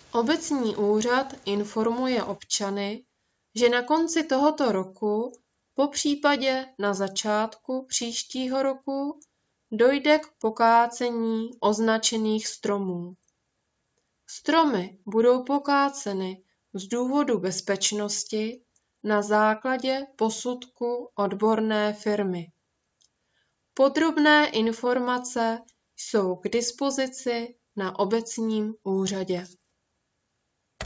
Obecní úřad informuje občany, že na konci tohoto roku, popřípadě na začátku příštího roku, dojde k pokácení označených stromů. Stromy budou pokáceny z důvodu bezpečnosti na základě posudku odborné firmy. Podrobné informace jsou k dispozici na obecním úřadě.